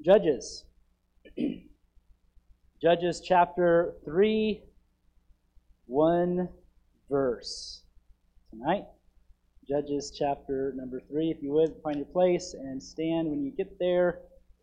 Judges. Judges chapter 3, 1 verse. Tonight, Judges chapter number 3. If you would, find your place and stand when you get there.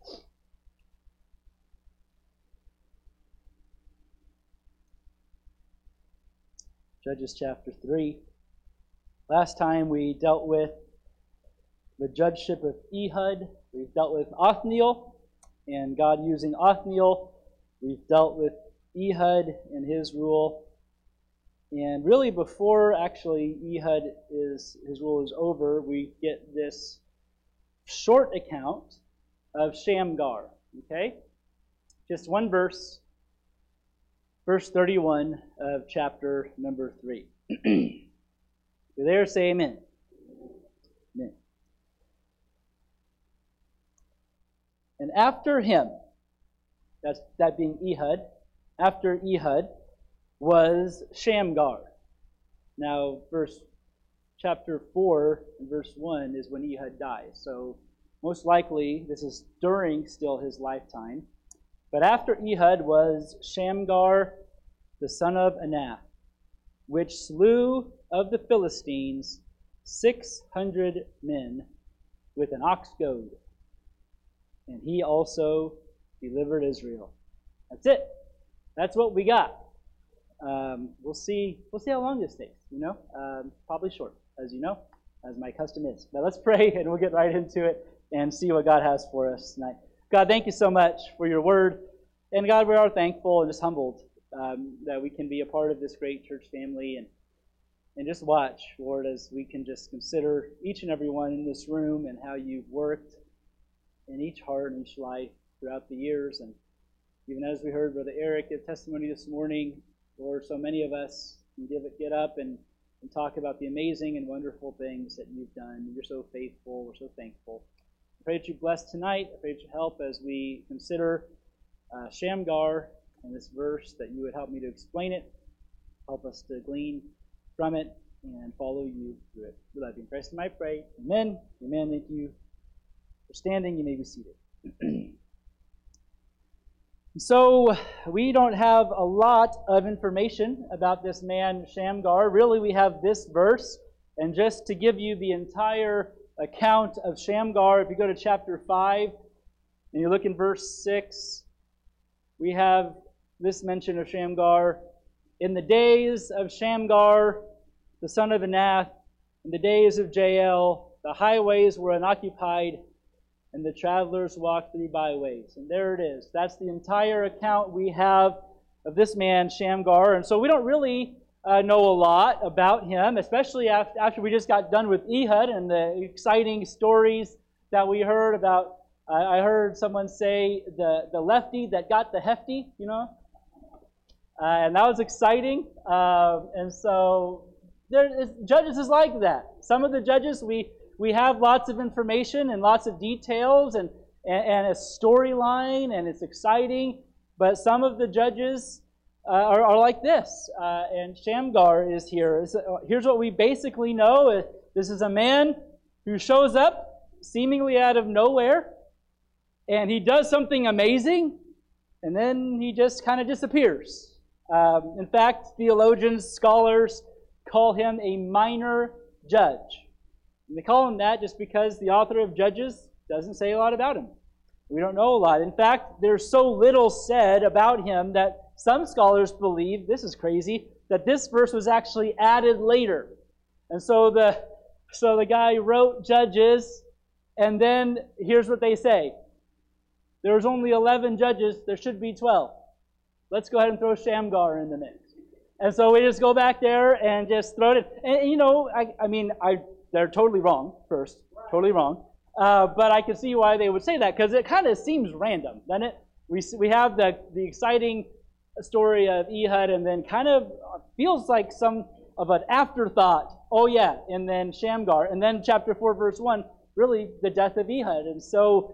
Judges chapter 3. Last time we dealt with the judgeship of Ehud. We've dealt with Othniel and God using Othniel. We've dealt with Ehud and his rule. And really before actually his rule is over, we get this short account of Shamgar. Okay? Just one verse. Verse 31 of chapter number 3. You're there, say amen. Amen. And after him, that being Ehud, after Ehud was Shamgar. Now, chapter 4, verse 1 is when Ehud dies. So most likely this is during still his lifetime. But after Ehud was Shamgar, the son of Anath, which slew of the Philistines 600 men with an ox goad. And he also delivered Israel. That's it. That's what we got. We'll see how long this takes. Probably short, as you know, as my custom is. But let's pray, and we'll get right into it and see what God has for us tonight. God, thank you so much for your word. And God, we are thankful and just humbled that we can be a part of this great church family and just watch, Lord, as we can just consider each and every one in this room and how you've worked in each heart and each life throughout the years. And even as we heard Brother Eric give testimony this morning, Lord, so many of us can get up and talk about the amazing and wonderful things that you've done. You're so faithful. We're so thankful. I pray that you bless tonight. I pray that you help as we consider Shamgar and this verse, that you would help me to explain it, help us to glean from it, and follow you through it. We love you in Christ, and I pray. Amen. Amen. Thank you for standing. You may be seated. So we don't have a lot of information about this man Shamgar. Really, we have this verse, and just to give you the entire account of Shamgar, if you go to chapter 5 and you look in verse 6, we have this mention of Shamgar. In the days of Shamgar, the son of Anath, in the days of Jael, the highways were unoccupied, and the travelers walked through byways. And there it is. That's the entire account we have of this man, Shamgar. And so we don't really know a lot about him, especially after we just got done with Ehud and the exciting stories that we heard about. I heard someone say the lefty that got the hefty, and that was exciting. And so Judges is like that. Some of the Judges, we have lots of information and lots of details and a storyline, and it's exciting. But some of the Judges are like this. And Shamgar is here. Here's what we basically know. This is a man who shows up seemingly out of nowhere, and he does something amazing, and then he just kind of disappears. In fact, theologians, scholars call him a minor judge. And they call him that just because the author of Judges doesn't say a lot about him. We don't know a lot. In fact, there's so little said about him that some scholars believe, this is crazy, that this verse was actually added later. And so the guy wrote Judges, and then here's what they say. There was only 11 judges. There should be 12. Let's go ahead and throw Shamgar in the mix. And so we just go back there and just throw it in. And they're totally wrong, first. Totally wrong. But I can see why they would say that, because it kind of seems random, doesn't it? We have the exciting story of Ehud, and then kind of feels like some of an afterthought. Oh yeah, and then Shamgar. And then chapter 4, verse 1, really the death of Ehud. And so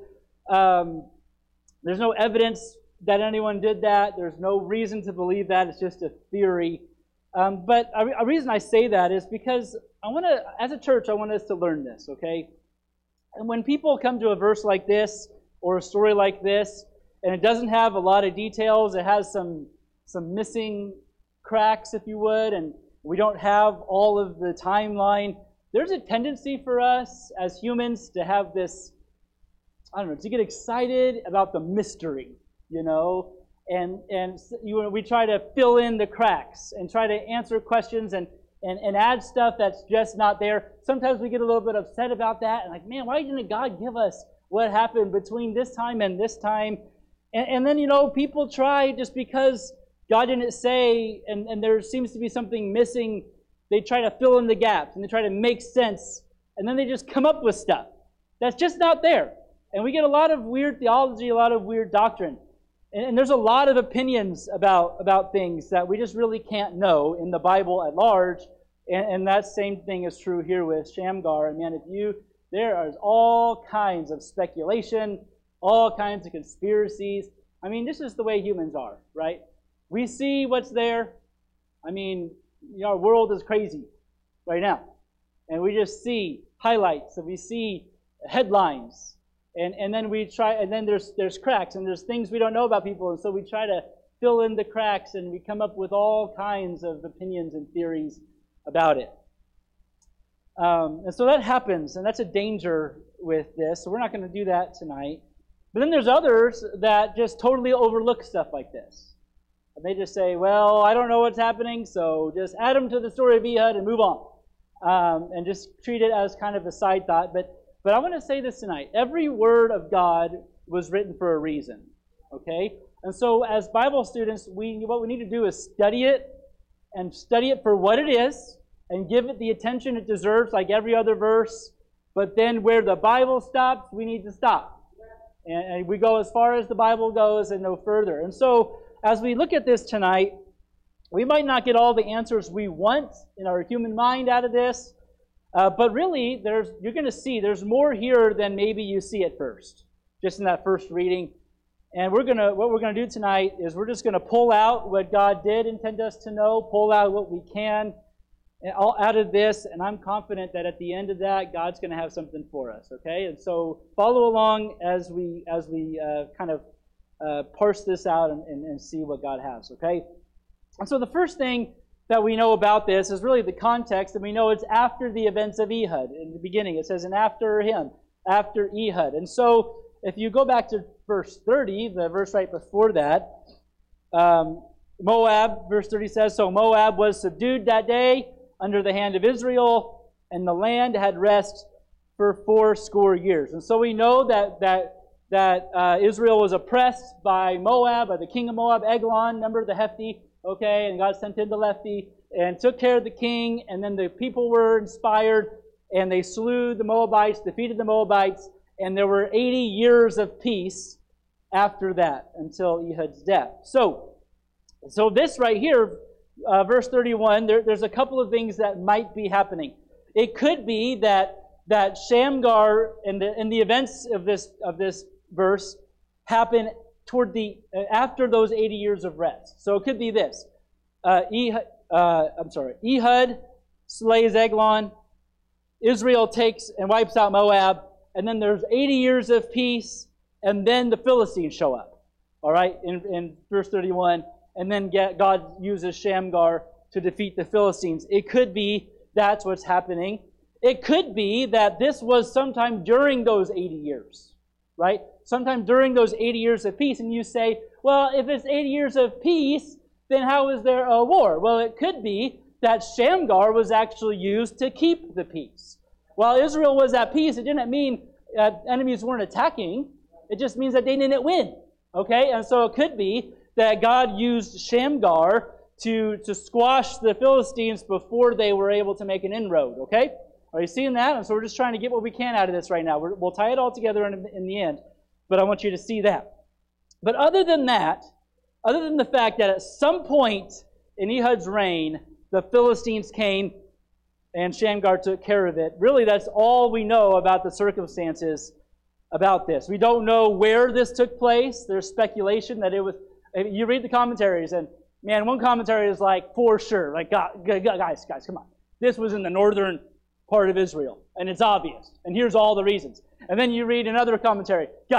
there's no evidence that anyone did that. There's no reason to believe that. It's just a theory. But a reason I say that is because as a church, I want us to learn this, okay? And when people come to a verse like this, or a story like this, and it doesn't have a lot of details. It has some missing cracks, if you would, and we don't have all of the timeline. There's a tendency for us as humans to have this, to get excited about the mystery, and we try to fill in the cracks and try to answer questions and add stuff that's just not there. Sometimes we get a little bit upset about that and like, man, why didn't God give us what happened between this time and this time? And then, people try, just because God didn't say and there seems to be something missing, they try to fill in the gaps and they try to make sense, and then they just come up with stuff that's just not there. And we get a lot of weird theology, a lot of weird doctrine. And there's a lot of opinions about things that we just really can't know in the Bible at large. And that same thing is true here with Shamgar. And man, there is all kinds of speculation, all kinds of conspiracies. I mean, this is the way humans are, right? We see what's there. I mean, our world is crazy right now. And we just see highlights, and we see headlines. And then we try, and then there's cracks, and there's things we don't know about people, and so we try to fill in the cracks, and we come up with all kinds of opinions and theories about it. And so that happens, and that's a danger with this, so we're not going to do that tonight. But then there's others that just totally overlook stuff like this. And they just say, well, I don't know what's happening, so just add them to the story of Ehud and move on. And just treat it as kind of a side thought. But I want to say this tonight. Every word of God was written for a reason. Okay? And so as Bible students, what we need to do is study it, and study it for what it is, and give it the attention it deserves, like every other verse. But then where the Bible stops, we need to stop. And we go as far as the Bible goes and no further. And so as we look at this tonight, we might not get all the answers we want in our human mind out of this. But really, you're going to see there's more here than maybe you see at first, just in that first reading. And what we're going to do tonight is we're just going to pull out what God did intend us to know, pull out what we can out of this, and I'm confident that at the end of that, God's going to have something for us. Okay, and so follow along as we kind of parse this out and see what God has. Okay, and so the first thing that we know about this is really the context, and we know it's after the events of Ehud. In the beginning, it says, and after him, after Ehud. And so if you go back to verse 30, the verse right before that, Moab, verse 30 says, so Moab was subdued that day under the hand of Israel, and the land had rest for 80 years. And so we know that Israel was oppressed by Moab, by the king of Moab, Eglon, remember the Hefty, okay, and God sent in the Lefty and took care of the king, and then the people were inspired, and they slew the Moabites, defeated the Moabites, and there were 80 years of peace after that until Ehud's death. So this right here, verse 31, there's a couple of things that might be happening. It could be that Shamgar and the events of this verse happen toward after those 80 years of rest. So it could be this: Ehud slays Eglon, Israel takes and wipes out Moab, and then there's 80 years of peace, and then the Philistines show up. All right, in verse 31, and then God uses Shamgar to defeat the Philistines. It could be that's what's happening. It could be that this was sometime during those 80 years, right? Sometime during those 80 years of peace, and you say, well, if it's 80 years of peace, then how is there a war? Well, it could be that Shamgar was actually used to keep the peace. While Israel was at peace, it didn't mean enemies weren't attacking. It just means that they didn't win, okay? And so it could be that God used Shamgar to squash the Philistines before they were able to make an inroad, okay? Are you seeing that? And so we're just trying to get what we can out of this right now. We'll tie it all together in the end, but I want you to see that. But other than that, other than the fact that at some point in Ehud's reign, the Philistines came and Shamgar took care of it, really that's all we know about the circumstances about this. We don't know where this took place. There's speculation that it was, you read the commentaries, and man, one commentary is like, for sure, like, guys, come on. This was in the northern part of Israel, and it's obvious, and here's all the reasons. And then you read another commentary, guys,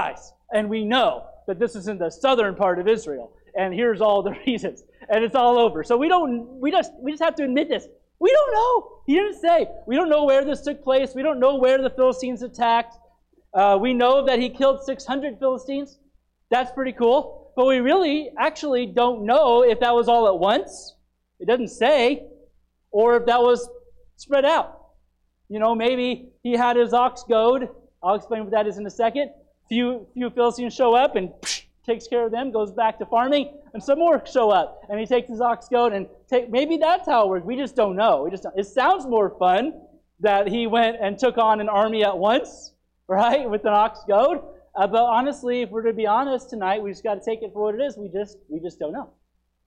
And we know that this is in the southern part of Israel. And here's all the reasons. And it's all over. So we just have to admit this. We don't know. He didn't say. We don't know where this took place. We don't know where the Philistines attacked. We know that he killed 600 Philistines. That's pretty cool. But we really actually don't know if that was all at once. It doesn't say. Or if that was spread out. Maybe he had his ox goad. I'll explain what that is in a second. Few Philistines show up and takes care of them, goes back to farming, and some more show up. And he takes his ox goad and maybe that's how it works. We just don't know. It sounds more fun that he went and took on an army at once, right, with an ox goad. But honestly, if we're to be honest tonight, we just got to take it for what it is. We just don't know.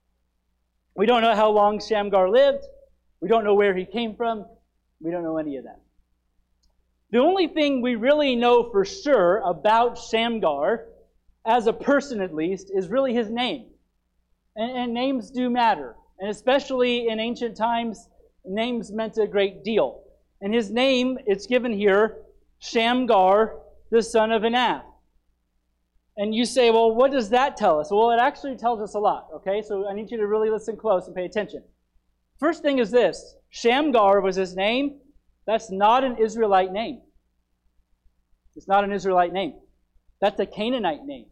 We don't know how long Shamgar lived. We don't know where he came from. We don't know any of that. The only thing we really know for sure about Shamgar, as a person at least, is really his name. And names do matter. And especially in ancient times, names meant a great deal. And his name, it's given here, Shamgar, the son of Anath. And you say, well, what does that tell us? Well, it actually tells us a lot, okay? So I need you to really listen close and pay attention. First thing is this. Shamgar was his name. That's not an Israelite name. It's not an Israelite name. That's a Canaanite name.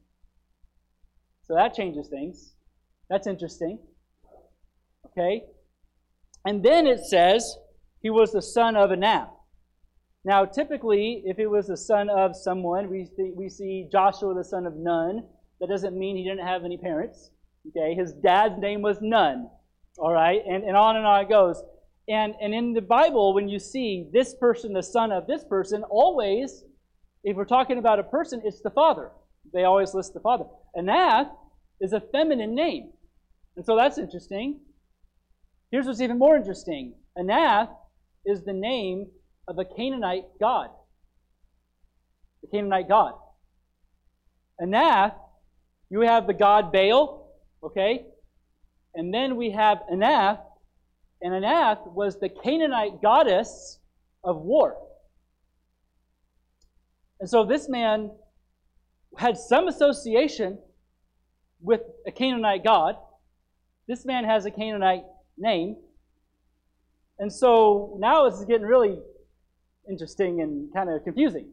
So that changes things. That's interesting. Okay? And then it says he was the son of Anath. Now, typically, if it was the son of someone, we see Joshua the son of Nun. That doesn't mean he didn't have any parents. Okay? His dad's name was Nun. All right? And on it goes. And in the Bible, when you see this person, the son of this person, always, if we're talking about a person, it's the father. They always list the father. Anath is a feminine name. And so that's interesting. Here's what's even more interesting. Anath is the name of a Canaanite god. The Canaanite god. Anath, you have the god Baal, okay? And then we have Anath, and Anath was the Canaanite goddess of war. And so this man had some association with a Canaanite god. This man has a Canaanite name. And so now it's getting really interesting and kind of confusing.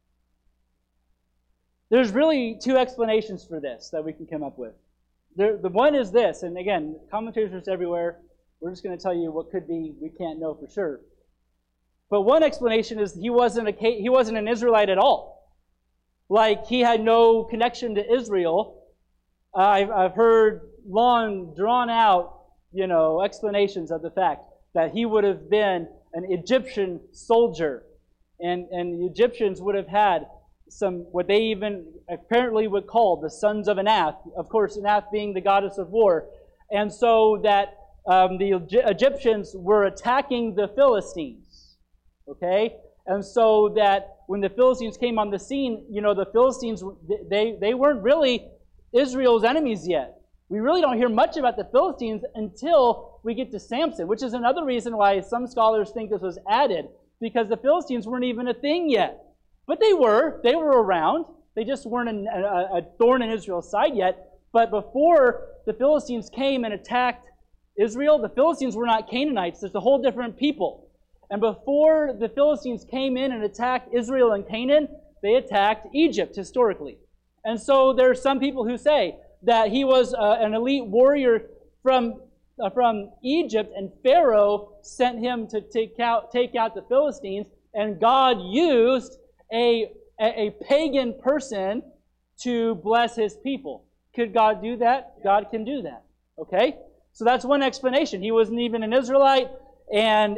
There's really two explanations for this that we can come up with. The one is this, and again, commentators everywhere. We're just going to tell you what could be. We can't know for sure. But one explanation is he wasn't an Israelite at all. Like he had no connection to Israel. I've heard long, drawn out, explanations of the fact that he would have been an Egyptian soldier, and the Egyptians would have had some, what they even apparently would call the sons of Anath. Of course, Anath being the goddess of war, and so that the Egyptians were attacking the Philistines. Okay, and so that when the Philistines came on the scene, the Philistines they weren't really Israel's enemies yet. We really don't hear much about the Philistines until we get to Samson, which is another reason why some scholars think this was added, because the Philistines weren't even a thing yet. But they were around. They just weren't a thorn in Israel's side yet. But before the Philistines came and attacked Israel, the Philistines were not Canaanites. There's a whole different people. And before the Philistines came in and attacked Israel and Canaan, they attacked Egypt historically. And so there are some people who say that he was an elite warrior from Egypt, and Pharaoh sent him to take out the Philistines, and God used a pagan person to bless his people. Could God do that? God can do that. Okay? So that's one explanation. He wasn't even an Israelite, and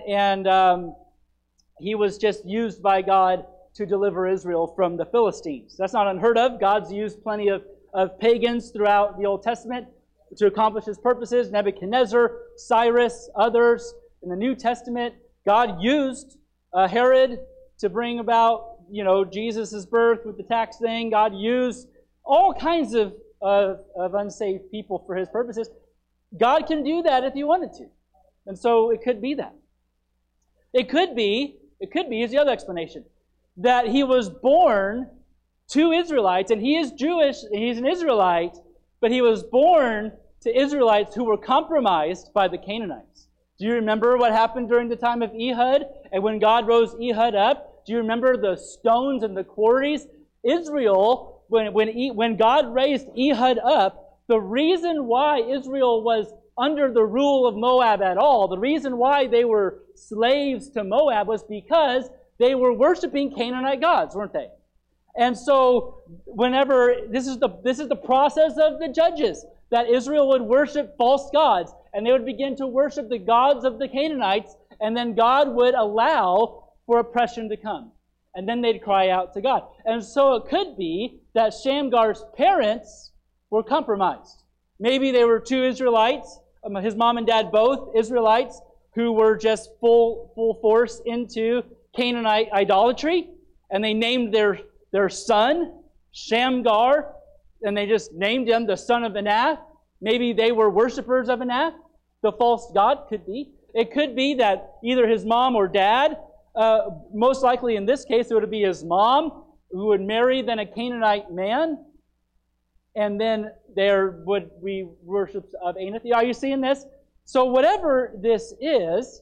he was just used by God to deliver Israel from the Philistines. That's not unheard of. God's used plenty of pagans throughout the Old Testament to accomplish his purposes. Nebuchadnezzar, Cyrus, others. In the New Testament, God used Herod to bring about, Jesus' birth with the tax thing. God used all kinds of unsaved people for his purposes. God can do that if he wanted to. And so it could be that. It could be, here's the other explanation, that he was born two Israelites, and he is Jewish, he's an Israelite, but he was born to Israelites who were compromised by the Canaanites. Do you remember what happened during the time of Ehud? And when God rose Ehud up, do you remember the stones and the quarries? Israel, when God raised Ehud up, the reason why Israel was under the rule of Moab at all, the reason why they were slaves to Moab was because they were worshiping Canaanite gods, weren't they? And so whenever, this is the process of the judges, that Israel would worship false gods, and they would begin to worship the gods of the Canaanites, and then God would allow for oppression to come. And then they'd cry out to God. And so it could be that Shamgar's parents were compromised. Maybe they were two Israelites, his mom and dad both Israelites, who were just full force into Canaanite idolatry, and they named their son Shamgar, and they just named him the son of Anath. Maybe they were worshipers of Anath, the false god, could be. It could be that either his mom or dad, most likely in this case it would be his mom, who would marry then a Canaanite man, and then there would be worship of Anath. Are you seeing this? So whatever this is,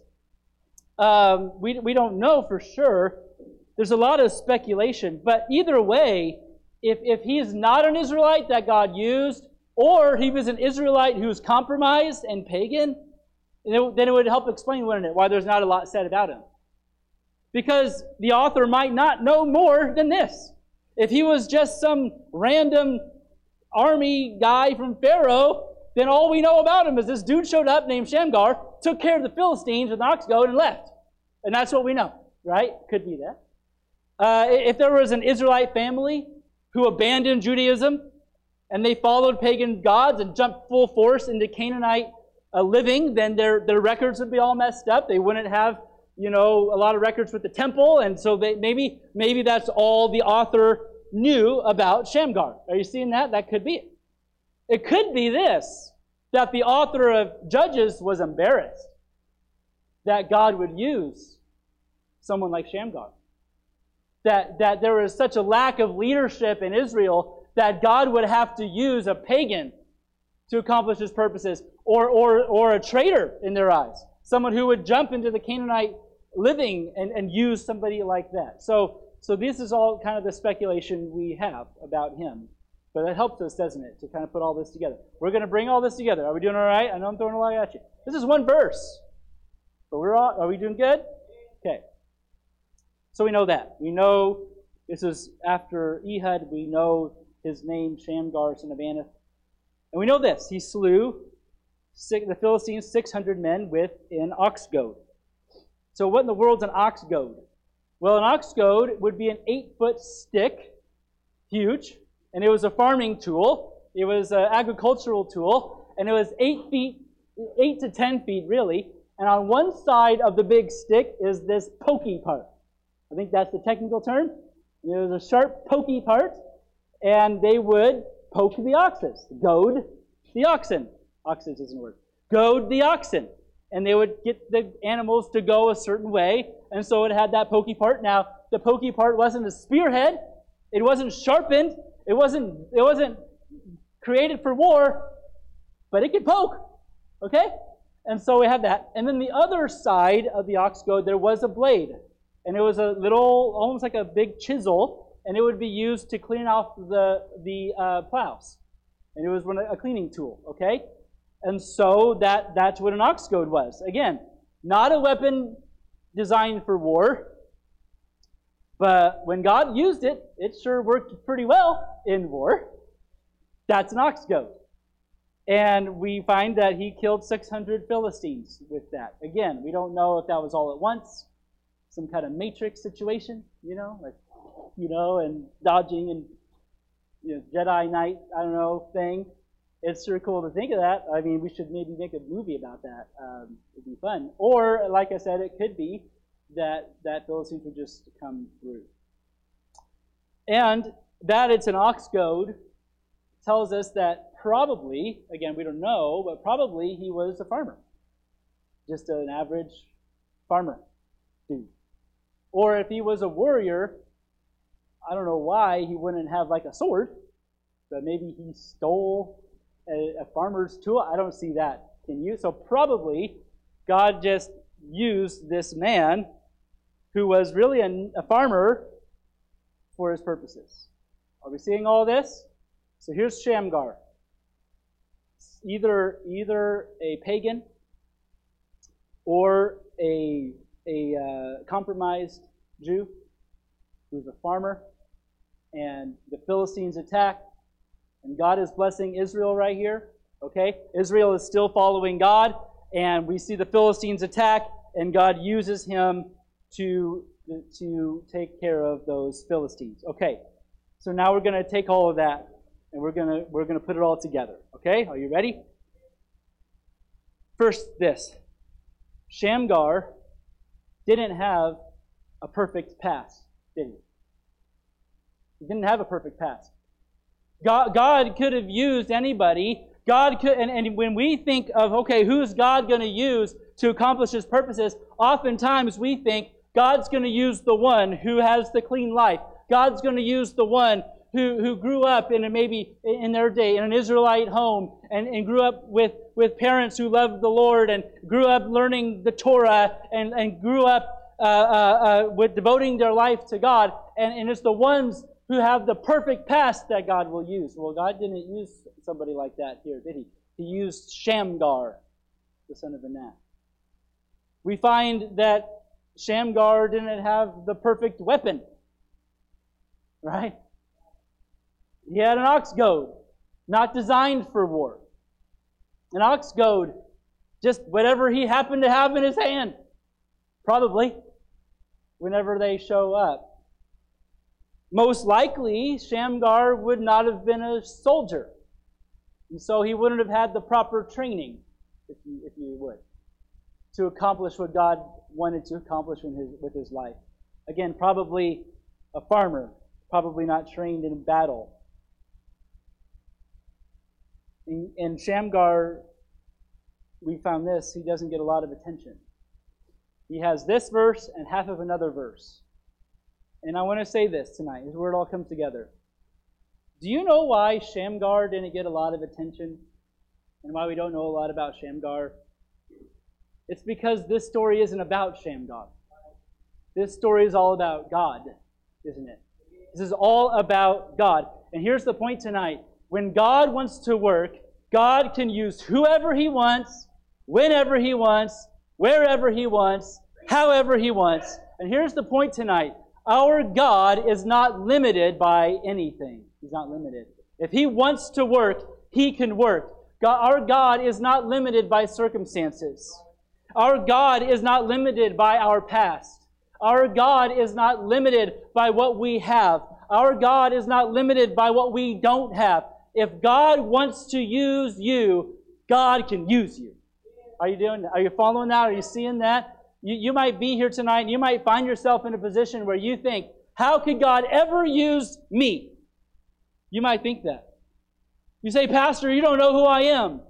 we don't know for sure. There's a lot of speculation. But either way, if he is not an Israelite that God used, or he was an Israelite who was compromised and pagan, then it would help explain, wouldn't it, why there's not a lot said about him. Because the author might not know more than this. If he was just some random army guy from Pharaoh, then all we know about him is this dude showed up named Shamgar, took care of the Philistines with an ox goad, and left. And that's what we know, right? Could be that. If there was an Israelite family who abandoned Judaism and they followed pagan gods and jumped full force into Canaanite living, then their records would be all messed up. They wouldn't have, a lot of records with the temple, and so maybe that's all the author knew about Shamgar. Are you seeing that? That could be it. It could be this, that the author of Judges was embarrassed that God would use someone like Shamgar. That there was such a lack of leadership in Israel that God would have to use a pagan to accomplish his purposes, or a traitor in their eyes. Someone who would jump into the Canaanite living and use somebody like that. So this is all kind of the speculation we have about him. But it helps us, doesn't it, to kind of put all this together. We're going to bring all this together. Are we doing all right? I know I'm throwing a lot at you. This is one verse. But are we doing good? Okay. So we know that. We know this is after Ehud. We know his name, Shamgar, son of Anath. And we know this. He slew the Philistines, 600 men with an ox goad. So what in the world's an ox goad? Well, an ox goad would be an 8-foot stick, huge, and it was a farming tool. It was an agricultural tool, and it was 8 to 10 feet, really. And on one side of the big stick is this pokey part. I think that's the technical term. It was a sharp, pokey part, and they would poke the oxen, goad the oxen. Oxen isn't a word. Goad the oxen. And they would get the animals to go a certain way, and so it had that pokey part. Now, the pokey part wasn't a spearhead. It wasn't sharpened. It wasn't created for war, but it could poke. Okay? And so we have that. And then the other side of the ox goad, there was a blade. And it was a little, almost like a big chisel, and it would be used to clean off the plows. And it was a cleaning tool, okay? And so that's what an ox goad was. Again, not a weapon designed for war, but when God used it, it sure worked pretty well in war. That's an ox goad. And we find that he killed 600 Philistines with that. Again, we don't know if that was all at once, some kind of matrix situation, and dodging and Jedi Knight, thing. It's sure cool to think of that. I mean, we should maybe make a movie about that. It'd be fun. Or, like I said, it could be that Philistines would just come through. And that it's an ox goad tells us that probably, again, we don't know, but probably he was a farmer. Just an average farmer dude. Or if he was a warrior, I don't know why he wouldn't have like a sword, but maybe he stole a farmer's tool. I don't see that. Can you? So probably God just used this man who was really a farmer for his purposes. Are we seeing all this? So here's Shamgar. Either a pagan or a compromised Jew who's a farmer, and the Philistines attack, and God is blessing Israel right here. Okay? Israel is still following God, and we see the Philistines attack, and God uses him to take care of those Philistines. Okay. So now we're going to take all of that and we're going to put it all together. Okay? Are you ready? First, this. Shamgar didn't have a perfect past, did he? He didn't have a perfect past. God could have used anybody. God could, and when we think of, okay, who's God going to use to accomplish his purposes, oftentimes we think God's going to use the one who has the clean life. God's going to use the one who grew up maybe in their day in an Israelite home and grew up with parents who loved the Lord and grew up learning the Torah and grew up with devoting their life to God. And it's the ones who have the perfect past that God will use. Well, God didn't use somebody like that here, did he? He used Shamgar, the son of Anath. We find that Shamgar didn't have the perfect weapon, right? He had an ox goad, not designed for war. An ox goad, just whatever he happened to have in his hand, probably, whenever they show up. Most likely, Shamgar would not have been a soldier. And so he wouldn't have had the proper training, if you would, to accomplish what God wanted to accomplish with his life. Again, probably a farmer, probably not trained in battle. In Shamgar, we found this, he doesn't get a lot of attention. He has this verse and half of another verse. And I want to say this tonight, is where it all comes together. Do you know why Shamgar didn't get a lot of attention? And why we don't know a lot about Shamgar? It's because this story isn't about Shamgar. This story is all about God, isn't it? This is all about God. And here's the point tonight. When God wants to work, God can use whoever he wants, whenever he wants, wherever he wants, however he wants. And here's the point tonight. Our God is not limited by anything. He's not limited. If he wants to work, he can work. Our God is not limited by circumstances. Our God is not limited by our past. Our God is not limited by what we have. Our God is not limited by what we don't have. If God wants to use you, God can use you. Are you doing that? Are you following that? Are you seeing that? You might be here tonight and you might find yourself in a position where you think, how could God ever use me? You might think that. You say, Pastor, you don't know who I am.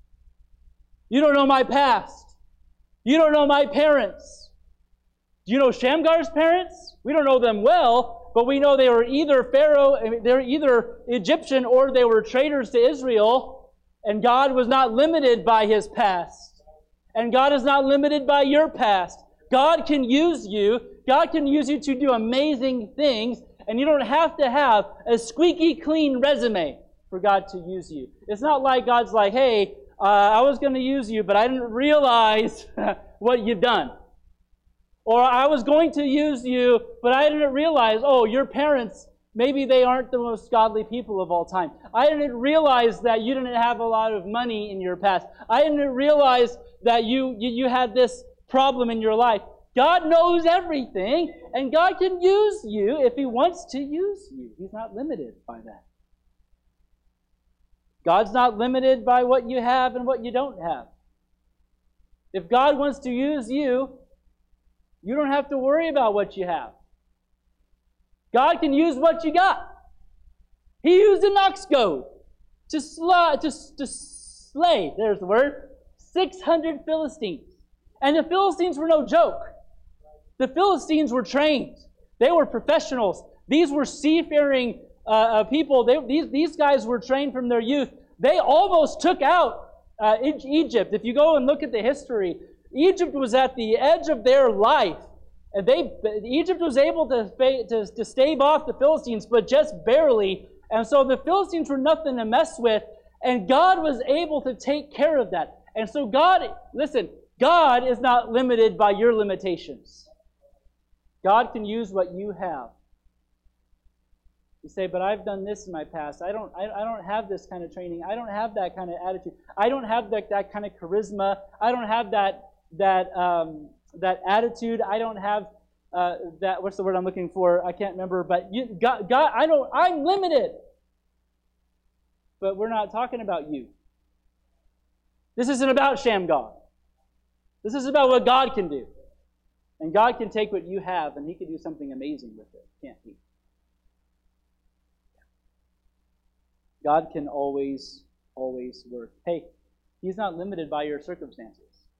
You don't know my past. You don't know my parents. Do you know Shamgar's parents? We don't know them well, but we know they were either they're either Egyptian or they were traitors to Israel, and God was not limited by his past. And God is not limited by your past. God can use you. God can use you to do amazing things, and you don't have to have a squeaky clean resume for God to use you. It's not like God's like, hey, I was going to use you, but I didn't realize what you've done. Or I was going to use you, but I didn't realize, oh, your parents, maybe they aren't the most godly people of all time. I didn't realize that you didn't have a lot of money in your past. I didn't realize that you had this problem in your life. God knows everything, and God can use you if he wants to use you. He's not limited by that. God's not limited by what you have and what you don't have. If God wants to use you, you don't have to worry about what you have. God can use what you got. He used an ox goad to slay, there's the word, 600 Philistines. And the Philistines were no joke. The Philistines were trained. They were professionals. These were seafaring people. These guys were trained from their youth. They almost took out Egypt. If you go and look at the history, Egypt was at the edge of their life. And Egypt was able to stave off the Philistines, but just barely. And so the Philistines were nothing to mess with. And God was able to take care of that. And so God is not limited by your limitations. God can use what you have. You say, but I've done this in my past. I don't have this kind of training. I don't have that kind of attitude. I don't have that kind of charisma. I don't have that attitude. I don't have that. What's the word I'm looking for? I can't remember. But God, I'm limited. But we're not talking about you. This isn't about Shamgar. This is about what God can do. And God can take what you have and He can do something amazing with it, can't He? God can always work. Hey, He's not limited by your circumstances.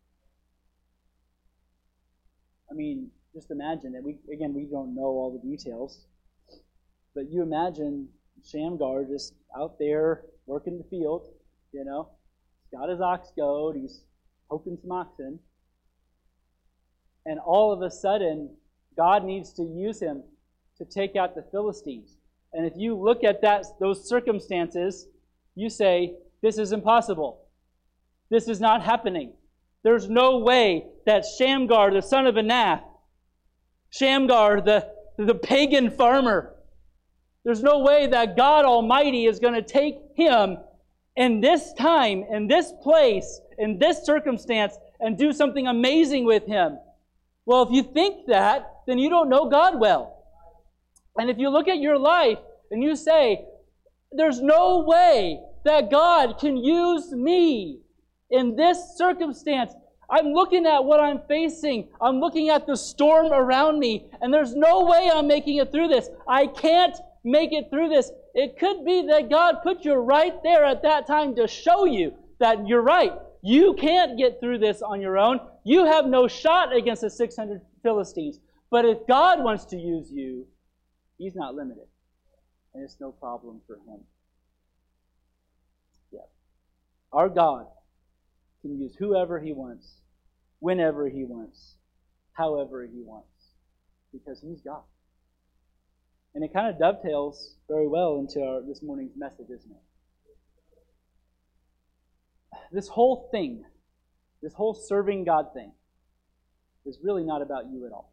I mean, just imagine it. We don't know all the details. But you imagine Shamgar just out there working the field, He's got his ox goad, he's poking some oxen. And all of a sudden, God needs to use him to take out the Philistines. And if you look at those circumstances, you say, this is impossible. This is not happening. There's no way that Shamgar, the son of Anath, Shamgar, the pagan farmer, there's no way that God Almighty is going to take him in this time, in this place, in this circumstance, and do something amazing with him. Well, if you think that, then you don't know God well. And if you look at your life and you say, there's no way that God can use me in this circumstance. I'm looking at what I'm facing. I'm looking at the storm around me, and there's no way I'm making it through this. I can't make it through this. It could be that God put you right there at that time to show you that you're right. You can't get through this on your own. You have no shot against the 600 Philistines. But if God wants to use you, He's not limited. And it's no problem for Him. Yeah. Our God can use whoever He wants, whenever He wants, however He wants, because He's God. And it kind of dovetails very well into this morning's message, isn't it? This whole thing, this whole serving God thing, is really not about you at all.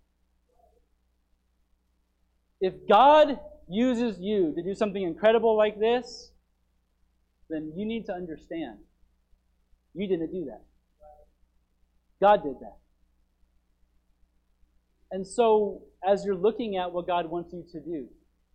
If God uses you to do something incredible like this, then you need to understand you didn't do that. God did that. And so, as you're looking at what God wants you to do,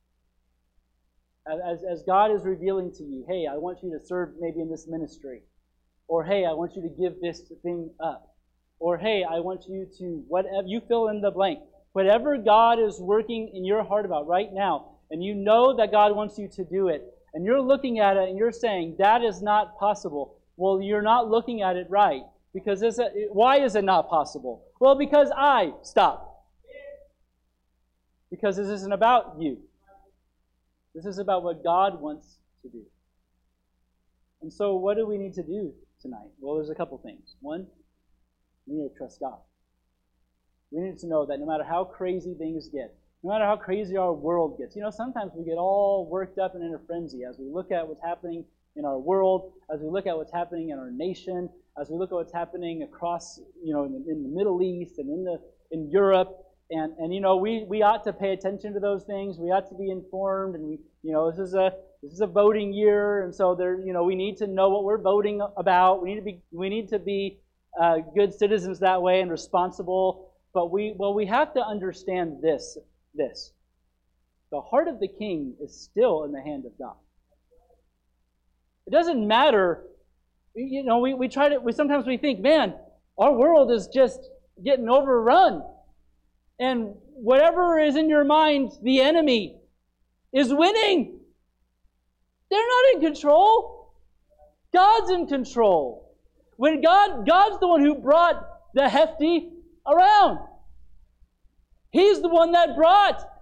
as God is revealing to you, hey, I want you to serve maybe in this ministry, or hey, I want you to give this thing up, or hey, I want you to, whatever, you fill in the blank. Whatever God is working in your heart about right now, and you know that God wants you to do it, and you're looking at it and you're saying, that is not possible. Well, you're not looking at it right. Because why is it not possible? Well, because stop. Because this isn't about you. This is about what God wants to do. And so what do we need to do tonight? Well, there's a couple things. One, we need to trust God. We need to know that no matter how crazy things get, no matter how crazy our world gets, sometimes we get all worked up and in a frenzy as we look at what's happening in our world, as we look at what's happening in our nation, as we look at what's happening across, in the Middle East and in Europe, and we ought to pay attention to those things. We ought to be informed, and this is a voting year, and so we need to know what we're voting about. We need to be good citizens that way and responsible. But we have to understand this. The heart of the king is still in the hand of God. It doesn't matter. Sometimes we think, man, our world is just getting overrun. And whatever is in your mind, the enemy is winning. They're not in control. God's in control. When God's the one who brought the hefty around. He's the one that brought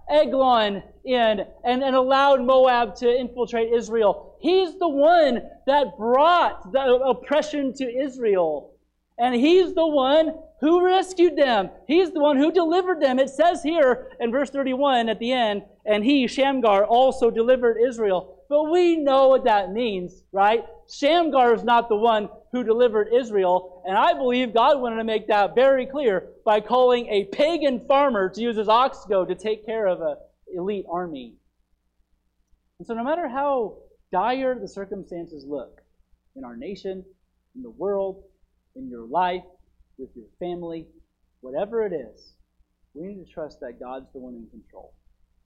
Eglon in and allowed Moab to infiltrate Israel. He's the one that brought the oppression to Israel. And He's the one who rescued them. He's the one who delivered them. It says here in verse 31 at the end, and He, Shamgar, also delivered Israel. But we know what that means, right? Shamgar is not the one who delivered Israel. And I believe God wanted to make that very clear by calling a pagan farmer to use his ox goad to take care of an elite army. And so no matter how dire the circumstances look in our nation, in the world, in your life, with your family, whatever it is, we need to trust that God's the one in control.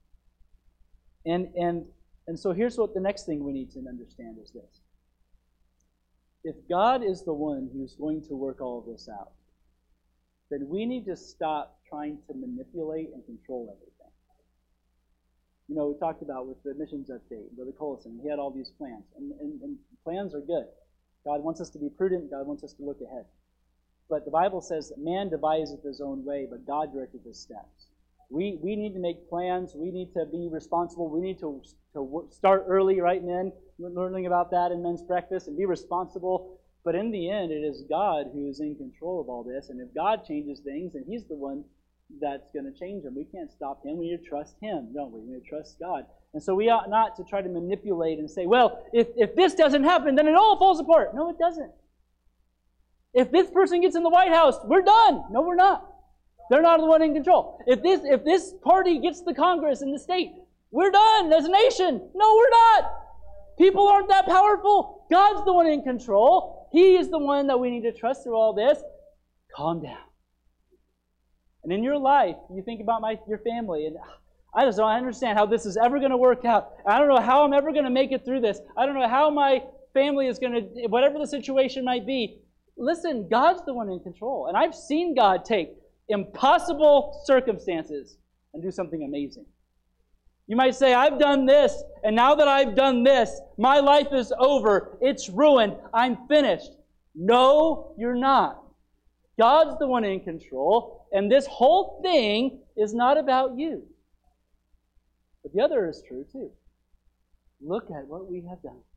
And so here's what the next thing we need to understand is this. If God is the one who's going to work all of this out, then we need to stop trying to manipulate and control everything. You know, we talked about with the missions update, Brother Collison, he had all these plans. And plans are good. God wants us to be prudent. God wants us to look ahead. But the Bible says that man deviseth his own way, but God directeth his steps. We need to make plans. We need to be responsible. We need to start early, right, men? We're learning about that in men's breakfast, and be responsible. But in the end, it is God who is in control of all this. And if God changes things, then He's the one that's going to change them. We can't stop Him. We need to trust Him, don't we? We need to trust God. And so we ought not to try to manipulate and say, well, if this doesn't happen, then it all falls apart. No, it doesn't. If this person gets in the White House, we're done. No, we're not. They're not the one in control. If this party gets the Congress in the state, we're done as a nation. No, we're not. People aren't that powerful. God's the one in control. He is the one that we need to trust through all this. Calm down. And in your life, you think about your family, and I just don't understand how this is ever going to work out. I don't know how I'm ever going to make it through this. I don't know how my family is going to, whatever the situation might be. Listen, God's the one in control. And I've seen God take impossible circumstances and do something amazing. You might say, I've done this, and now that I've done this, my life is over. It's ruined. I'm finished. No, you're not. God's the one in control, and this whole thing is not about you. But the other is true too. Look at what we have done.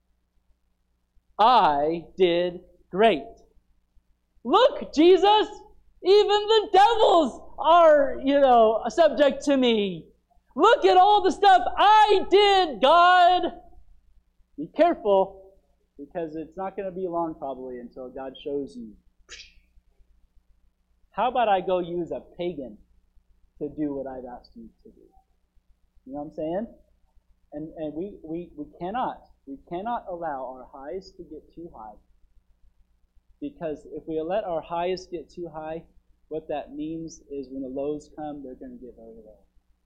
I did great. Look, Jesus, even the devils are, subject to me. Look at all the stuff I did, God. Be careful, because it's not going to be long probably until God shows you. How about I go use a pagan to do what I've asked you to do? You know what I'm saying? And we cannot allow our highs to get too high. Because if we let our highs get too high, what that means is when the lows come, they're going to get very low.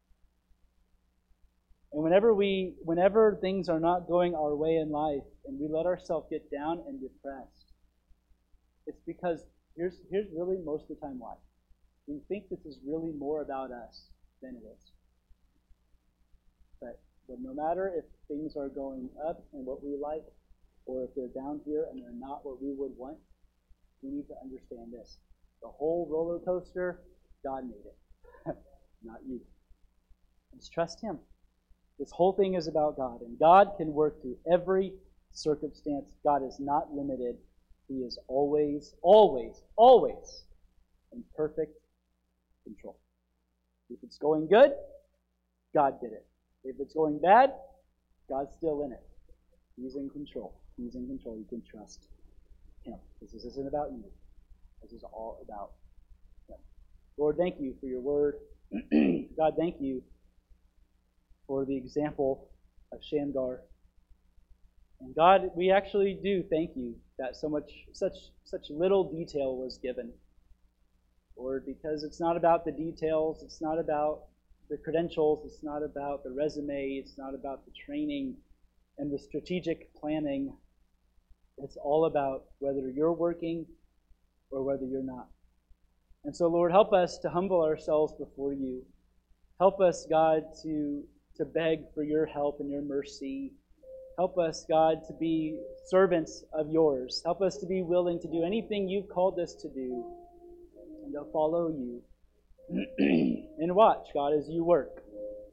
And whenever things are not going our way in life, and we let ourselves get down and depressed, it's because here's really most of the time why. We think this is really more about us than it is. But no matter if things are going up and what we like, or if they're down here and they're not what we would want, we need to understand this. The whole roller coaster, God made it, not you. Just trust Him. This whole thing is about God, and God can work through every circumstance. God is not limited. He is always, always, always in perfect control. If it's going good, God did it. If it's going bad, God's still in it. He's in control. He's in control. You can trust Him. This isn't about you. This is all about Him. Lord, thank you for your word. God, thank you for the example of Shamgar. And God, we actually do thank you that such little detail was given. Lord, because it's not about the details, it's not about the credentials, it's not about the resume, it's not about the training and the strategic planning. It's all about whether you're working or whether you're not. And so, Lord, help us to humble ourselves before you. Help us, God, to beg for your help and your mercy. Help us, God, to be servants of yours. Help us to be willing to do anything you've called us to do and to follow you. And watch, God, as you work.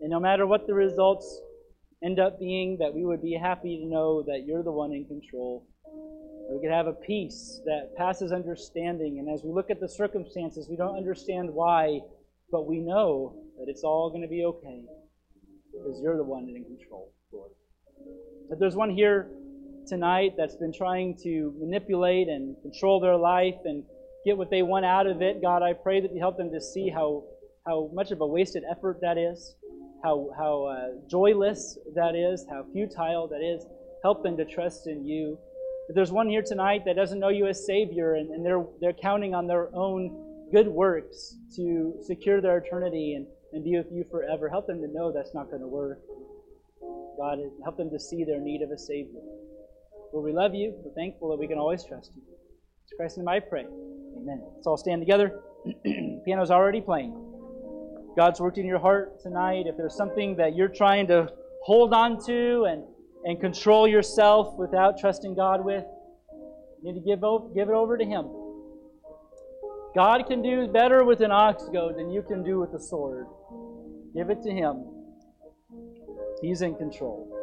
And no matter what the results end up being, that we would be happy to know that you're the one in control. That we could have a peace that passes understanding. And as we look at the circumstances, we don't understand why, but we know that it's all going to be okay because you're the one in control, Lord. If there's one here tonight that's been trying to manipulate and control their life and get what they want out of it, God, I pray that you help them to see how much of a wasted effort that is, how joyless that is, how futile that is. Help them to trust in you. If there's one here tonight that doesn't know you as Savior and they're counting on their own good works to secure their eternity and be with you forever, help them to know that's not going to work. God, help them to see their need of a Savior. Lord, we love you. We're thankful that we can always trust you. In Christ's name I pray. Amen. Let's all stand together. Piano's already playing. God's worked in your heart tonight. If there's something that you're trying to hold on to and control yourself without trusting God with, you need to give it over to Him. God can do better with an ox goad than you can do with a sword. Give it to Him. He's in control.